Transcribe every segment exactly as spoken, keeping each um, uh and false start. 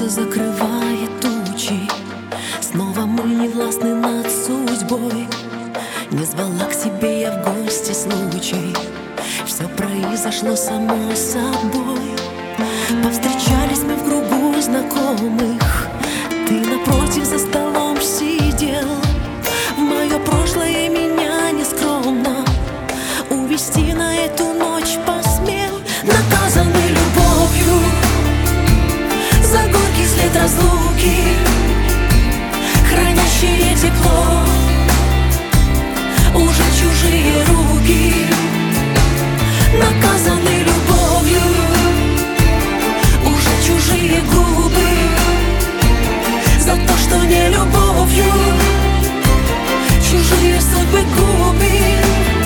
Солнце закрывает тучи, снова мы не властны над судьбой. Не звала к себе я в гости случай, все произошло само собой. Повстречались мы в кругу знакомых, ты напротив за столом сидел. В мое прошлое меня нескромно увести на эту ночь посмел. Наказанный любовью за горький след разлуки, хранящие тепло уже чужие руки. Наказанный любовью уже чужие губы, за то, что не любовью чужие судьбы губит.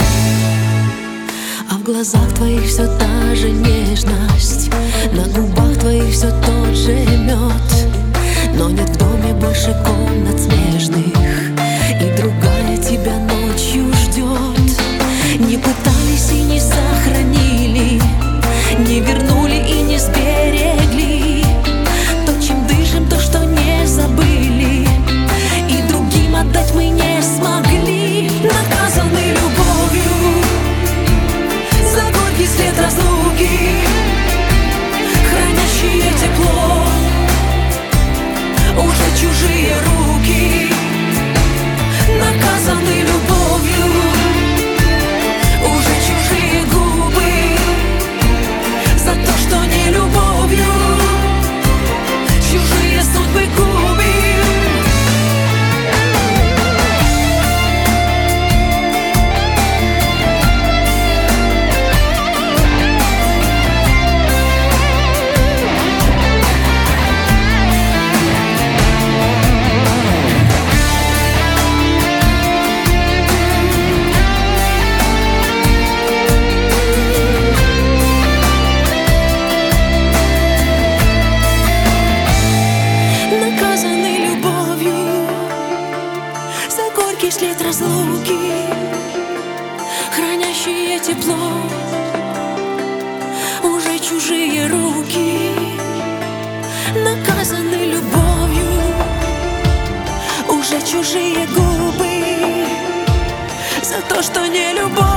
А в глазах твоих все та же нежность, на губах твоих все тот же мед. Но нет в доме больше комнат смежных, и другая тебя ночью ждет. Не пытались и не сохранили, не вернули и не сберегли то, чем дышим, то, что не забыли, и другим отдать мы не смогли. Наказаны любовью за горький след разлуки, хранящие тепло уже чужие руки. Наказаны любовью уже чужие губы, за то, что не любовью чужие судьбы губит. След разлуки, хранящие тепло уже чужие руки. Наказаны любовью уже чужие губы, за то, что не любовь